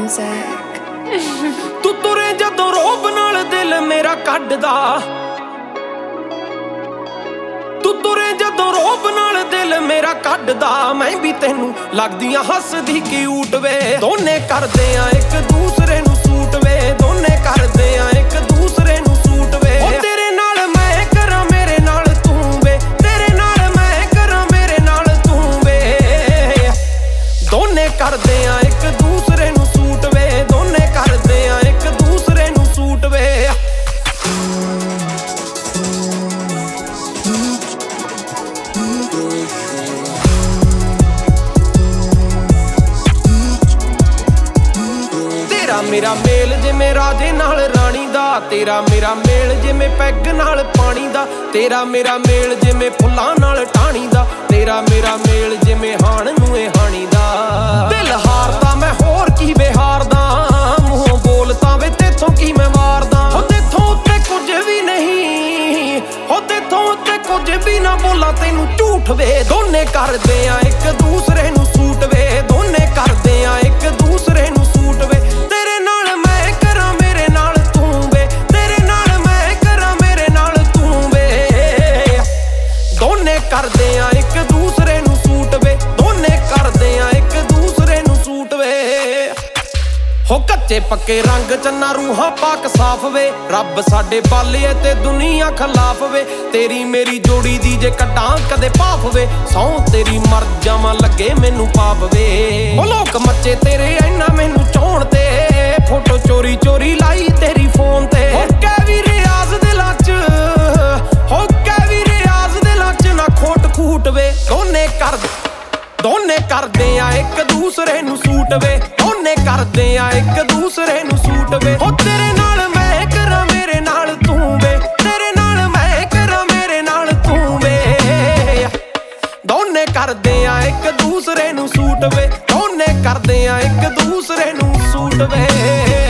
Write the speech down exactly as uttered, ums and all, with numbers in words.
music ਤੂੰ ਤੁਰੇ ਜਦੋਂ ਰੋਬ ਨਾਲ ਦਿਲ ਮੇਰਾ ਕੱਢਦਾ, ਤੂੰ ਤੁਰੇ ਜਦੋਂ ਰੋਬ ਨਾਲ ਦਿਲ ਮੇਰਾ ਕੱਢਦਾ। ਮੈਂ ਵੀ ਤੈਨੂੰ ਲੱਗਦੀਆਂ ਹੱਸਦੀ ਕਿਊਟ ਵੇ, ਦੋਨੇ ਕਰਦੇ ਆ ਇੱਕ ਦੂਸਰੇ ਨੂੰ ਸੂਟ ਵੇ, ਦੋਨੇ ਕਰਦੇ ਆ ਇੱਕ ਦੂਸਰੇ ਨੂੰ ਸੂਟ ਵੇ। ਉਹ ਤੇਰੇ ਨਾਲ ਮੈਂ ਕਰਾਂ ਮੇਰੇ ਨਾਲ ਤੂੰ ਵੇ, ਤੇਰੇ ਨਾਲ ਮੈਂ ਕਰਾਂ ਮੇਰੇ ਨਾਲ ਤੂੰ ਵੇ, ਦੋਨੇ ਕਰਦੇ ਆ ਇੱਕ ਦੂਸਰੇ ਨੂੰ ਸੂਟ ਵੇ, ਦੋਨੇ ਕਰਦੇ ਆ ਇੱਕ ਦੂਸਰੇ ਨੂੰ ਸੂਟ ਵੇ। ਤੇਰਾ ਮੇਰਾ ਮੇਲ ਜਿਵੇਂ ਰਾਜੇ ਨਾਲ ਰਾਣੀ ਦਾ, ਤੇਰਾ ਮੇਰਾ ਮੇਲ ਜਿਵੇਂ ਪੈਗ ਨਾਲ ਪਾਣੀ ਦਾ, ਤੇਰਾ ਮੇਰਾ ਮੇਲ ਜਿਵੇਂ ਫੁੱਲਾਂ ਨਾਲ ਟਾਹਣੀ ਦਾ, ਤੇਰਾ ਮੇਰਾ ਮੇਲ ਜਿਵੇਂ ਹਾਣ ਨੂੰ ਇਹ ਹਾਣੀ ਦਾ। ਦਿਲ ਹਾਰਦਾ ਮੈਂ ਹੋਰ ਕੀ ਬਿਹਾਰਦਾ, ਮੂੰਹੋਂ ਬੋਲਦਾ ਵੇ ਤੇਥੋਂ ਕੀ ਮੈਂ ਮਾਰਦਾ। ਹੋ ਤੇਥੋਂ ਉੱਤੇ ਕੁਝ ਵੀ ਨਹੀਂ, ਹੋ ਤੇਥੋਂ ਉੱਤੇ ਕੁਝ ਵੀ ਨਾ ਬੋਲਾਂ ਤੈਨੂੰ ਝੂਠ ਵੇ, ਦੋਨੇ ਕਰਦੇ ਆ ਇੱਕ ਦੂਸਰੇ ਨੂੰ ਸੂਟ ਵੇ, ਦੋਨੇ ਕਰਦੇ ਆ ਇੱਕ ਦੂਸਰੇ ਨੂੰ ਸੂਟ ਵੇ। ਤੇਰੇ ਨਾਲ ਮੈਂ ਕਰਾਂ ਮੇਰੇ ਨਾਲ ਤੂੰ ਵੇ, ਤੇਰੇ ਨਾਲ ਮੈਂ ਕਰਾਂ ਮੇਰੇ ਨਾਲ ਤੂੰ ਵੇ, ਦੋਨੇ ਕਰਦੇ ਆ ਇੱਕ ਦੂਸਰੇ ਨੂੰ ਸੂਟ ਵੇ, ਦੋਨੇ ਕਰਦੇ ਆ ਇੱਕ ਦੂਸਰੇ ਨੂੰ ਸੂਟ ਵੇ। ਹੋ ਕੱਚੇ ਪੱਕੇ ਰੰਗ ਚੰਨਾ ਰੂਹਾਂ ਪਾਕ ਸਾਫ ਵੇ, ਰੱਬ ਸਾਡੇ ਬਾਲੇ ਤੇ ਦੁਨੀਆ ਖਿਲਾਫ ਵੇ। ਤੇਰੀ ਮੇਰੀ ਜੋੜੀ ਦੀ ਜੇ ਕੱਢਾਂ ਕਦੇ ਭਾਫ ਵੇ, ਸਹੁੰ ਤੇਰੀ ਮਰ ਜਾਵਾਂ ਲੱਗੇ ਮੈਨੂੰ ਪਾਪ ਵੇ। ਉਹ ਲੋਕ ਮੱਚੇ ਤੇਰੇ ਐਨਾ ਮੈਨੂੰ ਚਾਹੁਣ ਤੇ, ਫੋਟੋ ਚੋਰੀ ਚੋਰੀ ਲਾਈ ਤੇਰੀ ਫੋਨ ਤੇ। ਹੋ ਕਹਿ ਵੀ ਰਿਆਜ਼ ਦਿਲਾਂ ਚ, ਹੋ ਕਹਿ ਵੀ ਰਿਆਜ਼ ਦਿਲਾਂ ਚ ਨਾ ਖੋਟ ਖੂਟ ਵੇ, ਦੋਨੇ ਕਰਦੇ ਦੋਨੇ ਕਰਦੇ ਆ ਇੱਕ ਦੂਸਰੇ ਨੂੰ ਸੂਟ ਵੇ, ਦੋਨੇ ਕਰਦੇ ਆ ਇੱਕ ਦੂਸਰੇ ਨੂੰ ਸੂਟ ਵੇ। ਹੋ ਤੇਰੇ ਨਾਲ ਮੈਂ ਕਰਾਂ ਮੇਰੇ ਨਾਲ ਤੂੰ ਵੇ, ਤੇਰੇ ਨਾਲ ਮੈਂ ਕਰਾਂ ਮੇਰੇ ਨਾਲ ਤੂੰ ਵੇ, ਦੋਨੇ ਕਰਦੇ ਆ ਇੱਕ ਦੂਸਰੇ ਨੂੰ ਸੂਟ ਵੇ, ਦੋਨੇ ਕਰਦੇ ਆ ਇੱਕ ਦੂਸਰੇ ਨੂੰ ਸੂਟ ਵੇ।